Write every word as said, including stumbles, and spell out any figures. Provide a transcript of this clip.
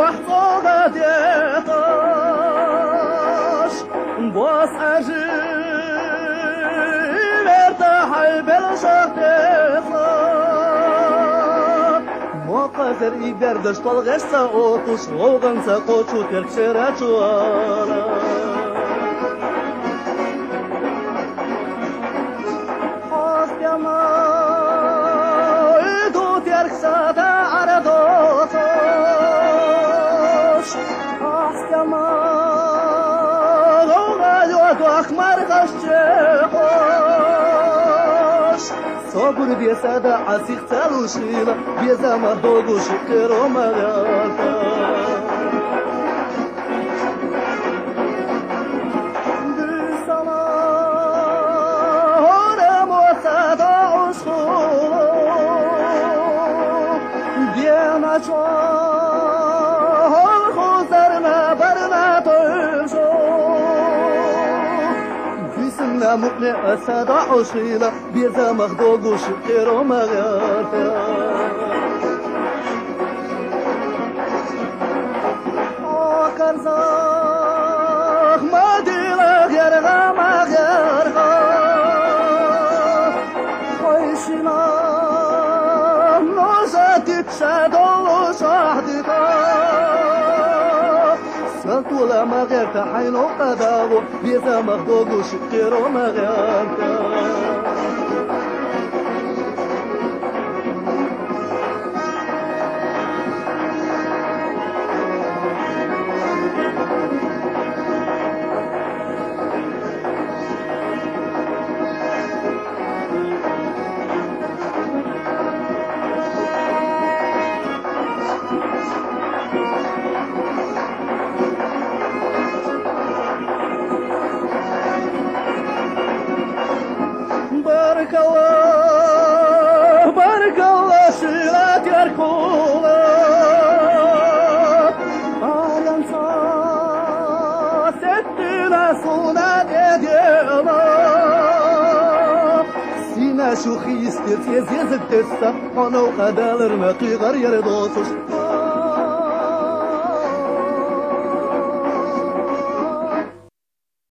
محفوظة يطاش بوس أجيب ارتاحي بالشهد مقدر إيجاردش طلغش ساقوتش غوغن ساقوتشو تركشراتشو آلا حسب ما إدو تركساتا عردوتش حسب ما غوغا يوتو أخمار غشتخوش صبر بيسادا عسيق تلوشيلا بيزا مهدوغو شكرو مغالتا بسما هنا موسادا عشقو بيانا جوال خوزر ما برنا تنشو بسمنا مقنع أسادا عشقيلا بيزا مهدوغو شكرو مغالتا كرزاخ ما ديلك يرغى ما غيرغى خويشنا نوزاتي تشادو شاهدتا سلطو لما غيرتا حينو قداغو بيزا مخدوغو شكرو ما غيرتا بارك الله بارك الله شيلات يركولا أهلا ستنا سونا ديما سينا شو خيستر تيز يزك تسا أنا وقدالر ما قيغر يردوسوش